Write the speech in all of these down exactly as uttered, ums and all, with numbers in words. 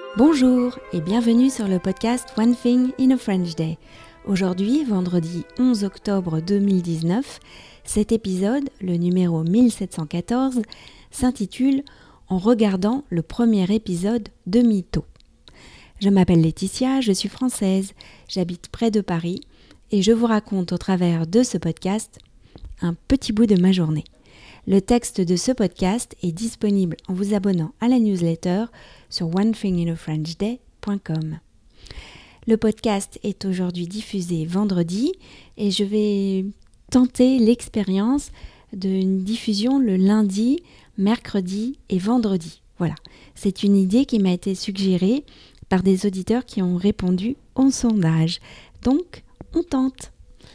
Bonjour et bienvenue sur le podcast One Thing in a French Day. Aujourd'hui, vendredi onze octobre deux mille dix-neuf, cet épisode, le numéro mille sept cent quatorze, s'intitule « En regardant le premier épisode de Mytho ». Je m'appelle Laetitia, je suis française, j'habite près de Paris et je vous raconte au travers de ce podcast un petit bout de ma journée. Le texte de ce podcast est disponible en vous abonnant à la newsletter sur one thing in a french day point com. Le podcast est aujourd'hui diffusé vendredi et je vais tenter l'expérience d'une diffusion le lundi, mercredi et vendredi. Voilà, c'est une idée qui m'a été suggérée par des auditeurs qui ont répondu au sondage. Donc, on tente.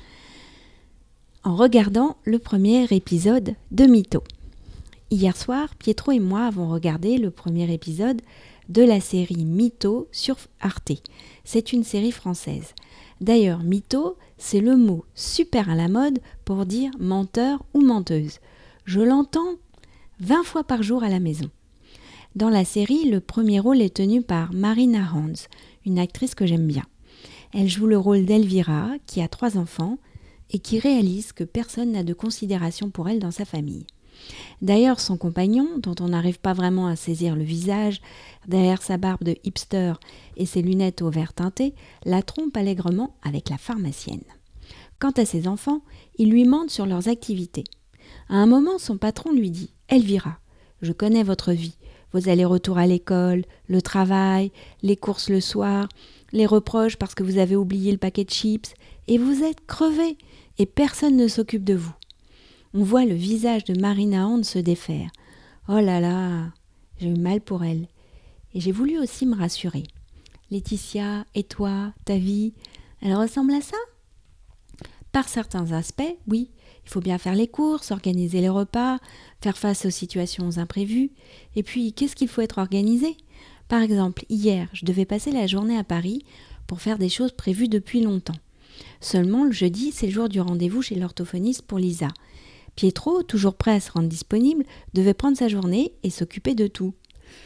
En regardant le premier épisode de Mytho. Hier soir, Pietro et moi avons regardé le premier épisode de la série Mytho sur Arte. C'est une série française. D'ailleurs, mytho, c'est le mot super à la mode pour dire menteur ou menteuse. Je l'entends vingt fois par jour à la maison. Dans la série, le premier rôle est tenu par Marina Hans, une actrice que j'aime bien. Elle joue le rôle d'Elvira, qui a trois enfants, et qui réalise que personne n'a de considération pour elle dans sa famille. D'ailleurs, son compagnon, dont on n'arrive pas vraiment à saisir le visage, derrière sa barbe de hipster et ses lunettes au vert teinté, la trompe allègrement avec la pharmacienne. Quant à ses enfants, il lui ment sur leurs activités. À un moment, son patron lui dit « Elvira, je connais votre vie, vos allers-retours à l'école, le travail, les courses le soir, les reproches parce que vous avez oublié le paquet de chips, et vous êtes crevés, et personne ne s'occupe de vous. » On voit le visage de Marina Hand se défaire. Oh là là, j'ai eu mal pour elle. Et j'ai voulu aussi me rassurer. Laetitia, et toi, ta vie, elle ressemble à ça ? Par certains aspects, oui. Il faut bien faire les courses, organiser les repas, faire face aux situations imprévues. Et puis, qu'est-ce qu'il faut être organisé ? Par exemple, hier, je devais passer la journée à Paris pour faire des choses prévues depuis longtemps. Seulement, le jeudi, c'est le jour du rendez-vous chez l'orthophoniste pour Lisa. Pietro, toujours prêt à se rendre disponible, devait prendre sa journée et s'occuper de tout.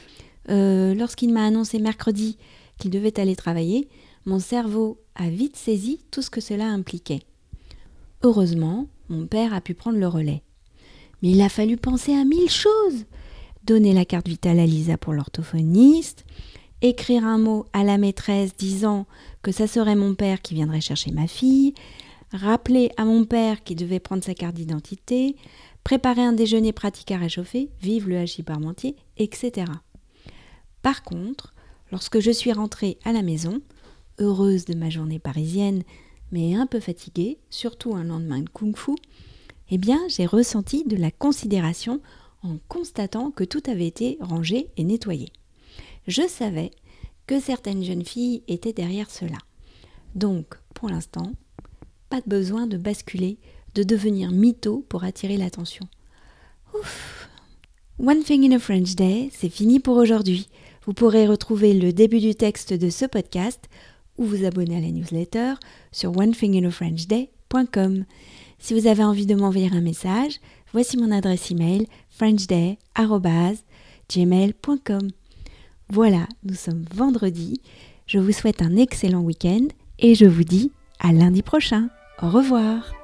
Euh, lorsqu'il m'a annoncé mercredi qu'il devait aller travailler, mon cerveau a vite saisi tout ce que cela impliquait. Heureusement, mon père a pu prendre le relais. Mais il a fallu penser à mille choses. Donner la carte vitale à Lisa pour l'orthophoniste, écrire un mot à la maîtresse disant que ça serait mon père qui viendrait chercher ma fille, rappeler à mon père qu'il devait prendre sa carte d'identité, préparer un déjeuner pratique à réchauffer, vive le hachis parmentier, et cetera. Par contre, lorsque je suis rentrée à la maison, heureuse de ma journée parisienne, mais un peu fatiguée, surtout un lendemain de kung-fu, eh bien, j'ai ressenti de la considération en constatant que tout avait été rangé et nettoyé. Je savais que certaines jeunes filles étaient derrière cela. Donc, pour l'instant, pas de besoin de basculer, de devenir mytho pour attirer l'attention. Ouf! One Thing in a French Day, c'est fini pour aujourd'hui. Vous pourrez retrouver le début du texte de ce podcast ou vous abonner à la newsletter sur one thing in a french day point com. Si vous avez envie de m'envoyer un message, voici mon adresse email frenchday arobase gmail point com. Voilà, nous sommes vendredi. Je vous souhaite un excellent week-end et je vous dis à lundi prochain. Au revoir.